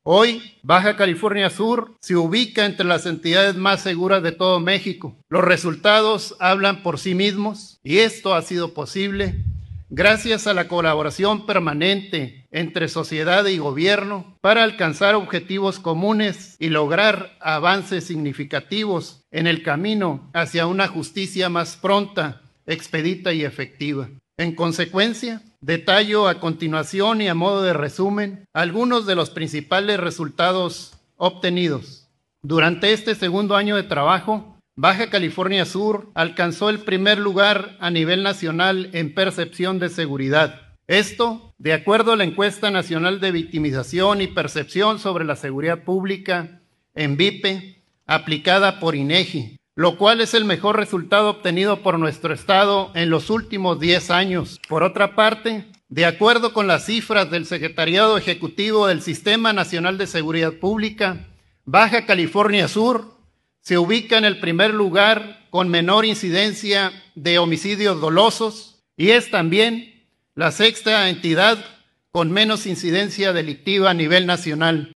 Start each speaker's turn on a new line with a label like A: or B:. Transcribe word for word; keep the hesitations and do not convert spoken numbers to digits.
A: Hoy, Baja California Sur se ubica entre las entidades más seguras de todo México. Los resultados hablan por sí mismos y esto ha sido posible gracias a la colaboración permanente entre sociedad y gobierno para alcanzar objetivos comunes y lograr avances significativos en el camino hacia una justicia más pronta, expedita y efectiva. En consecuencia, detallo a continuación y a modo de resumen algunos de los principales resultados obtenidos. Durante este segundo año de trabajo, Baja California Sur alcanzó el primer lugar a nivel nacional en percepción de seguridad. Esto, de acuerdo a la Encuesta Nacional de Victimización y Percepción sobre la Seguridad Pública, en V I P E, aplicada por INEGI, lo cual es el mejor resultado obtenido por nuestro estado en los últimos diez años. Por otra parte, de acuerdo con las cifras del Secretariado Ejecutivo del Sistema Nacional de Seguridad Pública, Baja California Sur se ubica en el primer lugar con menor incidencia de homicidios dolosos y es también la sexta entidad con menos incidencia delictiva a nivel nacional.